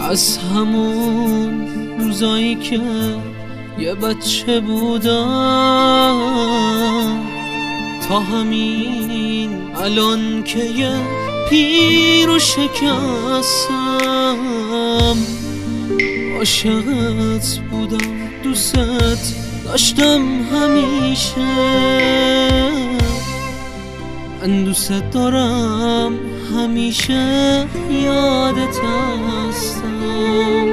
از همون روزایی که یه بچه بودم تا همین الان که یه پیر و شکستم. عاشقت بودم، دوست داشتم همیشه، من دوست دارم همیشه، یادت هستم.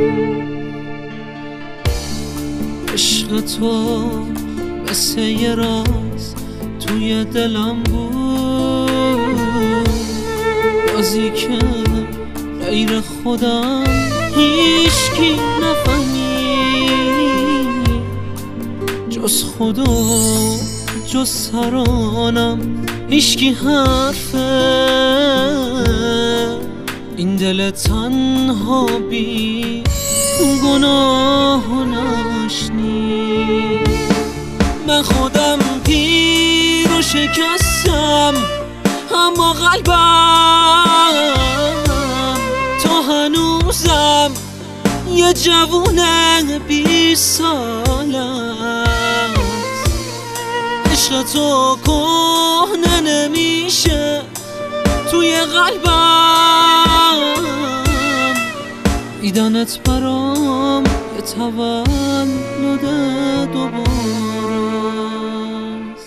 عشق تو مثل یه راز توی دلم بود، رازی که غیر خودم هیچکی نفهمید، جز خدا جز ترانم هیچکی حرفه. این دل تنها بی گناه و نشنید. من خودم پیر و شکستم، اما قلبم تا هنوزم یه جوون 20 ساله است. عشق تو کهنه نمیشه توی قلبم، دیدنت برام یه تولد دوباره است.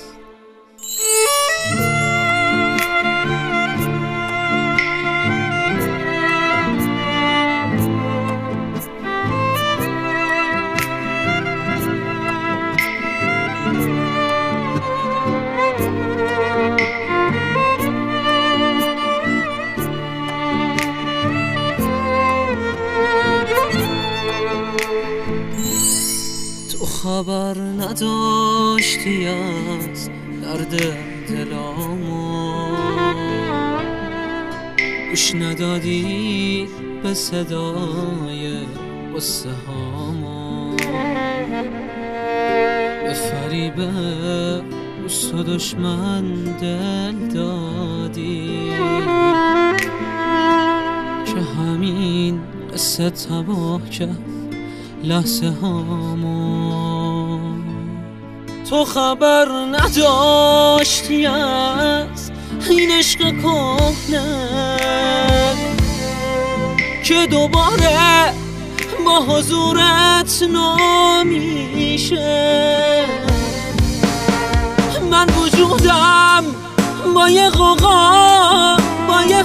تو خبر نداشتی از درد دلامو، گوش ندادی به صدای قصه هامو، به فریب دوست و دشمن دل دادی که همین قصه تباه کرد لحظه هامو. تو خبر نداشتی از این عشق کهنه که دوباره با حضورت نمیشه. من وجودم با یه غوغا، با یه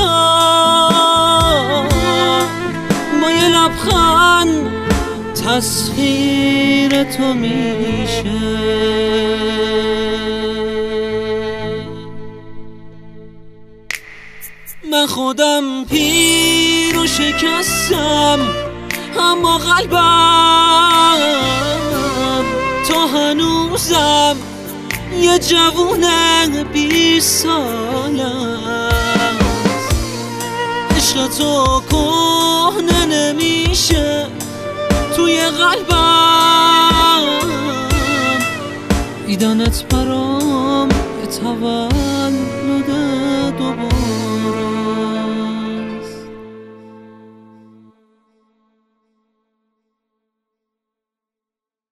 فریاد، با یه لبخند تسخیر تو میشه. من خودم پیر و شکستم، اما قلبم تا هنوزم یه جوون 20 ساله است. عشق تو کهنه نمیشه توی قلبم، دیدنت برام یه تولد دوباره